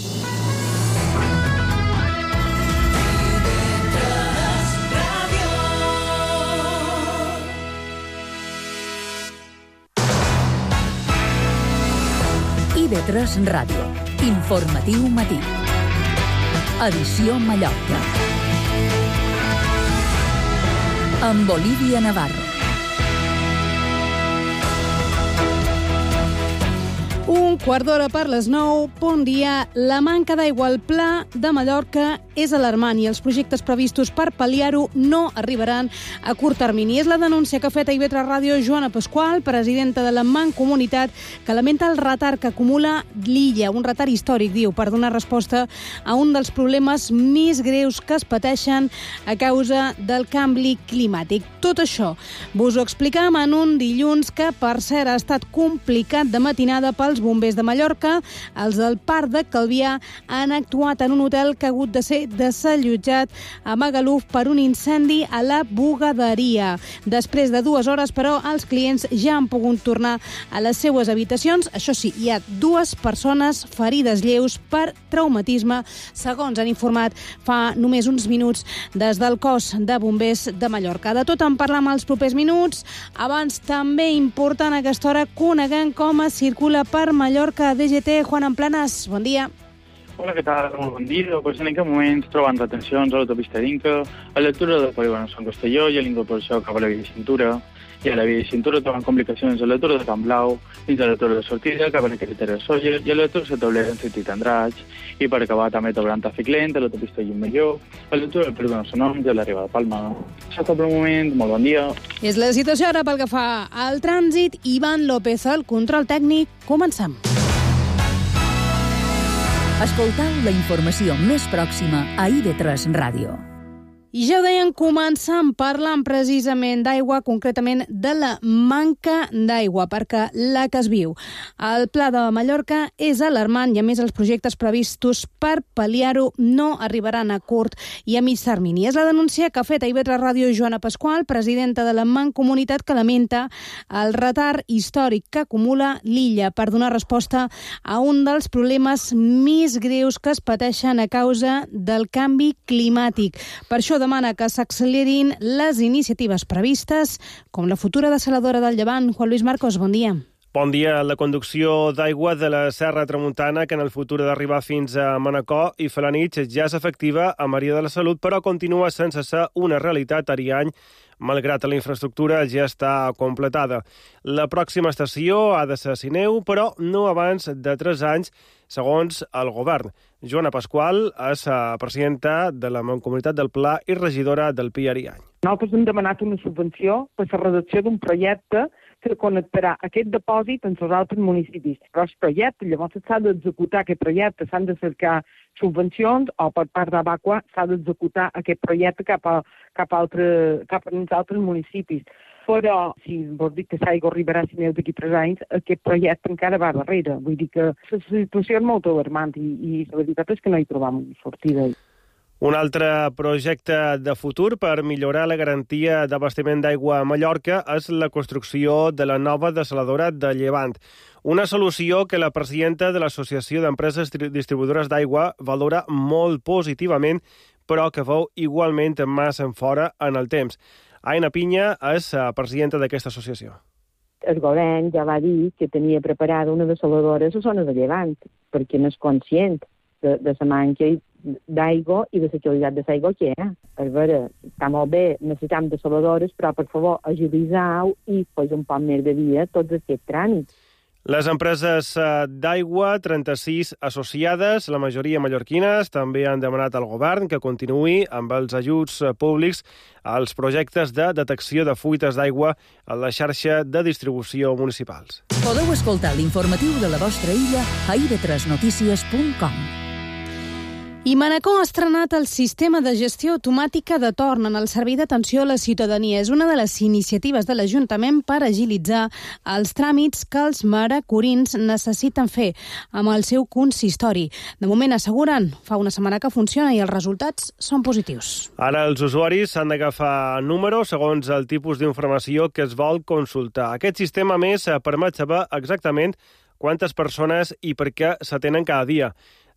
IB3 Ràdio. Informatiu matí. Edició Mallorca. Amb Olivia Navarro. Un quart d'hora per les 9. Bon dia. La manca d'aigua al Pla de Mallorca és alarmant i els projectes previstos per pal·liar-ho no arribaran a curt termini. És la denúncia que ha fet a IB3 Ràdio Joana Pasqual, presidenta de la Mancomunitat, que lamenta el retard que acumula l'illa, un retard històric, diu, per donar resposta a un dels problemes més greus que es pateixen a causa del canvi climàtic. Tot això vos ho explicam en un dilluns que, per cert, ha estat complicat de matinada pels bombers de Mallorca. Els del Parc de Calvià han actuat en un hotel que ha hagut de ser desallotjat a Magaluf per un incendi a la bugaderia. Després de 2 hores, però, els clients ja han pogut tornar a les seues habitacions. Això sí, hi ha 2 persones ferides lleus per traumatisme, segons han informat fa només uns minuts des del cos de bombers de Mallorca. De tot en parlam als propers minuts. Abans, també important a aquesta hora, coneguem com es circula per Mallorca. DGT, Juan Amplanas, bon dia. Hola, què tal? Molt bon dia. Pues en aquest moment trobant retencions a l'autopista d'Inca, a l'altura del polígon Sant Castelló i a l'incorporació cap a la via de cintura. I a la via de cintura troben complicacions a l'altura de Can Blau, fins a l'altura de sortida cap a la carretera de Sóller i a l'altura de Taulera en sentit Andratx. I per acabar també trobaran tràfic lent a l'autopista Llumelló, a l'altura del polígon Sant Oms i a l'arribada de Palma. Això és tot per un moment. Molt bon dia. És la situació ara pel que fa al trànsit. Ivan López, el control tècnic. Comencem. Escoltau la informació més pròxima a IB3 Ràdio. I ja ho deien, començant parlant precisament d'aigua, concretament de la manca d'aigua, perquè la que es viu al Pla de Mallorca és alarmant i, a més, els projectes previstos per pal·liar-ho no arribaran a curt i a mig termini. És la denúncia que ha fet a IB3 Ràdio Joana Pasqual, presidenta de la Mancomunitat, que lamenta el retard històric que acumula l'illa per donar resposta a un dels problemes més greus que es pateixen a causa del canvi climàtic. Per això demana que s'accelerin les iniciatives previstes, com la futura dessaladora del Llevant. Juan Luis Marcos, bon dia. Bon dia. La conducció d'aigua de la Serra Tramuntana, que en el futur ha d'arribar fins a Manacor i Felanitx, ja és efectiva a Maria de la Salut, però continua sense ser una realitat a Ariany, malgrat la infraestructura ja està completada. La pròxima estació ha de ser a Sineu, però no abans de 3 anys, segons el govern. Joana Pasqual és presidenta de la Mancomunitat del Pla i regidora del PI Ariany. Nosaltres hem demanat una subvenció per la redacció d'un projecte que connectarà aquest depòsit amb els altres municipis. Però el projecte, llavors s'ha d'executar aquest projecte, s'han de cercar subvencions o per part d'Abaqua s'ha d'executar aquest projecte cap a uns altres municipis. Però, si vols dir que l'aigua arribarà a Sineu d'aquí 3 anys, aquest projecte encara va darrere. Vull dir que la situació és molt alarmant i la veritat és que no hi trobam sortida. Un altre projecte de futur per millorar la garantia d'abastiment d'aigua a Mallorca és la construcció de la nova dessaladora de Llevant. Una solució que la presidenta de l'Associació d'Empreses Distribuïdores d'Aigua valora molt positivament, però que veu igualment massa enfora en el temps. Aina Pinya és presidenta d'aquesta associació. El govern ja va dir que tenia preparada una dessaladora a la zona de Llevant, perquè no és conscient de la manca d'aigua i de la qualitat de l'aigua que hi ha. A veure, està molt bé, necessitem dessaladores, però, per favor, agilitzeu i fes un poc més de dia tots aquests tràmits. Les empreses d'aigua, 36 associades, la majoria mallorquines, també han demanat al govern que continuï amb els ajuts públics als projectes de detecció de fuites d'aigua a la xarxa de distribució municipals. Podeu escoltar l'informatiu de la vostra illa a ib3noticias.com. I Manacor ha estrenat el sistema de gestió automàtica de torn en el servei d'atenció a la ciutadania. És una de les iniciatives de l'Ajuntament per agilitzar els tràmits que els maracorins necessiten fer amb el seu consistori. De moment, asseguren, fa una setmana que funciona i els resultats són positius. Ara els usuaris s'han d'agafar números segons el tipus d'informació que es vol consultar. Aquest sistema, més, permet saber exactament quantes persones i per què s'atenen cada dia.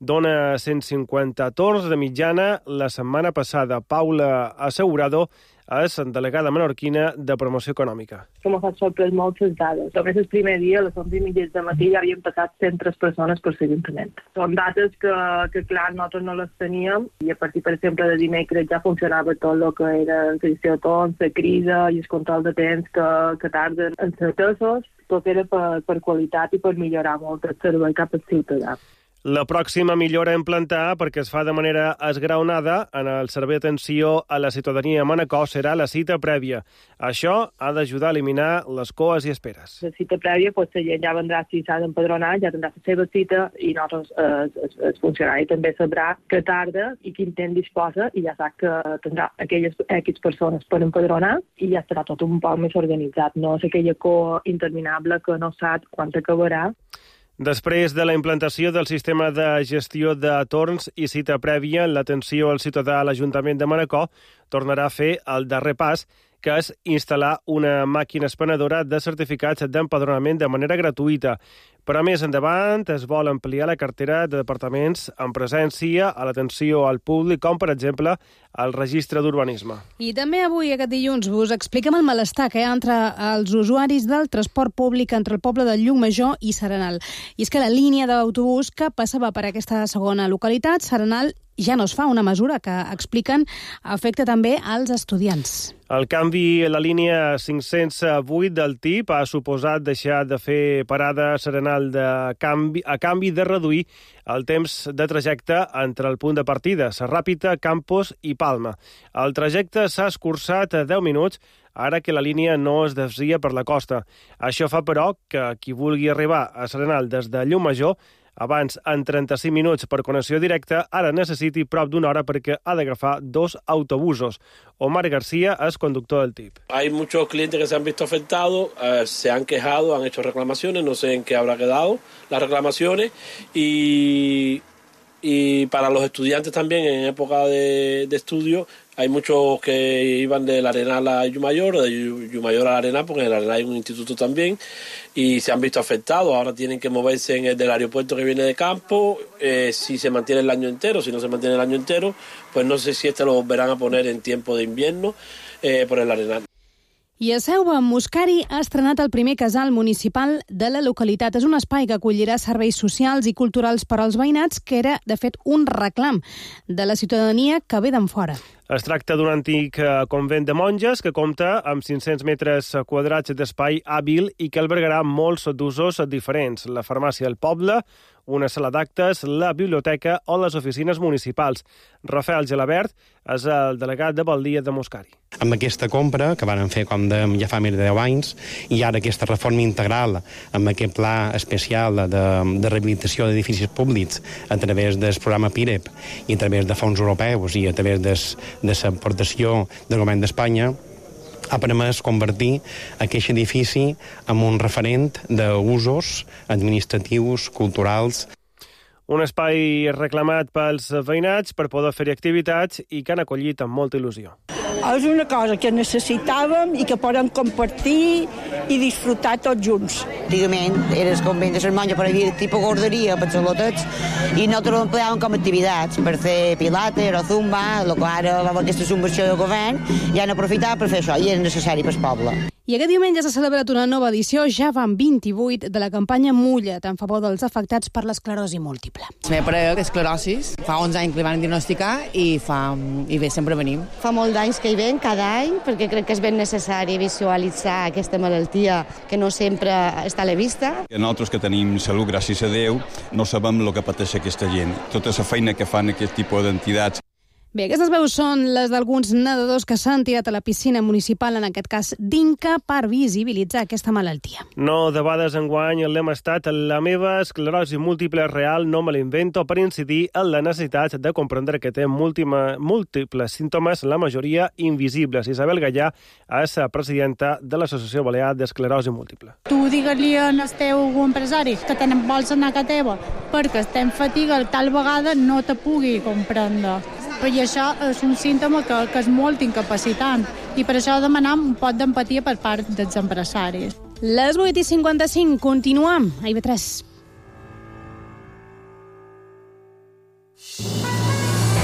dona 150 torns de mitjana la setmana passada. Paula Assegurado és delegada menorquina de promoció econòmica. Que m'ha fet sorprès moltes dades. Només el primer dia, a les 11:30 del matí, ja havien passat 103 persones per l'Ajuntament. Són dades que clar, nosaltres no les teníem i a partir, per exemple, de dimecres ja funcionava tot el que era la gestió de torns, la crida i el control de temps que tarden en ser atesos. Tot era per qualitat i per millorar molt el servei cap al ciutadà. La pròxima millora a implantar, perquè es fa de manera esgraonada, en el servei d'atenció a la ciutadania a Manacor serà la cita prèvia. Això ha d'ajudar a eliminar les coes i esperes. La cita prèvia, la gent ja vendrà, si s'ha d'empadronar, ja tindrà la seva cita i nosaltres, el funcionari també sabrà que tarda i quin temps disposa i ja sap que tindrà aquelles persones per empadronar i ja estarà tot un poc més organitzat. No és aquella coa interminable que no sap quan acabarà. Després de la implantació del sistema de gestió de torns i cita prèvia, l'atenció al ciutadà a l'Ajuntament de Manacor tornarà a fer el darrer pas, que és instal·lar una màquina expenedora de certificats d'empadronament de manera gratuïta. Però més endavant es vol ampliar la cartera de departaments amb presència a l'atenció al públic, com per exemple el registre d'urbanisme. I també avui, aquest dilluns, us expliquem el malestar que hi ha entre els usuaris del transport públic entre el poble de Llucmajor i S'Arenal. I és que la línia d'autobús que passava per aquesta segona localitat, S'Arenal, ja no es fa, una mesura que expliquen afecta també als estudiants. El canvi a la línia 508 del TIP ha suposat deixar de fer parada a S'Arenal a canvi de reduir el temps de trajecte entre el punt de partida, Sarràpita, Campos i Palma. El trajecte s'ha escurçat a 10 minuts, ara que la línia no es desvia per la costa. Això fa, però, que qui vulgui arribar a S'Arenal des de Llucmajor abans en 35 minuts per connexió directa, ara necessiti prop d'una hora perquè ha d'agafar 2 autobusos. Omar García es conductor del TIP. Hay muchos clientes que se han visto afectados, se han quejado, han hecho reclamaciones, no sé en qué habrá quedado las reclamaciones y para los estudiantes también en época de estudio hay muchos que iban del Arenal a Llucmajor, de Llucmajor al Arenal, porque en el Arenal hay un instituto también, y se han visto afectados. Ahora tienen que moverse del aeropuerto que viene de campo, si se mantiene el año entero. Si no se mantiene el año entero, pues no sé si lo volverán a poner en tiempo de invierno por el Arenal. I a Selva, Muscari ha estrenat el primer casal municipal de la localitat. És un espai que acollirà serveis socials i culturals per als veïnats, que era, de fet, un reclam de la ciutadania que ve d'enfora. Es tracta d'un antic convent de monges que compta amb 500 metres quadrats d'espai hàbil i que albergarà molts d'usos diferents. La farmàcia del poble, una sala d'actes, la biblioteca o les oficines municipals. Rafael Gelabert és el delegat de Baldia de Muscari. Amb aquesta compra, que van fer com ja fa més de 10 anys, i ara aquesta reforma integral amb aquest pla especial de rehabilitació d'edificis públics a través del programa PIREP i a través de fons europeus i a través de l'aportació del govern d'Espanya, ha permès convertir aquest edifici en un referent d'usos administratius, culturals. Un espai reclamat pels veïnats per poder fer-hi activitats i que han acollit amb molta il·lusió. És una cosa que necessitàvem i que podem compartir i disfrutar tots junts. Antigament era el convent de les monges, però hi havia tipus guarderia per xalotets i nosaltres ho empleàvem com a activitats per fer pilates o zumba, el que ara va haver aquesta subvenció del govern i han aprofitat per fer això i era necessari pel poble. I aquest diumenge s'ha celebrat una nova edició, ja van 28, de la campanya Mulla't, en favor dels afectats per l'esclerosi múltiple. La meva parella té esclerosis, fa 11 anys que li van diagnosticar i bé, sempre venim. Fa molt d'anys que hi ven cada any, perquè crec que és ben necessari visualitzar aquesta malaltia que no sempre està a la vista. Nosaltres que tenim salut, gràcies a Déu, no sabem el que pateix aquesta gent. Tota la feina que fan aquest tipus d'entitats. Bé, aquestes veus són les d'alguns nedadors que s'han tirat a la piscina municipal, en aquest cas d'Inca, per visibilitzar aquesta malaltia. No debades enguany, el lema ha estat la meva esclerosi múltiple real, no me l'invento, per incidir en la necessitat de comprendre que té múltiples símptomes, la majoria invisibles. Isabel Gallà és presidenta de l'Associació Balear d'Esclerosi Múltiple. Tu digue-li al teu empresari que tenen vols anar a casa teva perquè estem fatiga, tal vegada no te pugui comprendre. I això és un símptoma que és molt incapacitant i per això demanem un poc d'empatia per part dels empresaris. Les 8:55, continuem a IB3.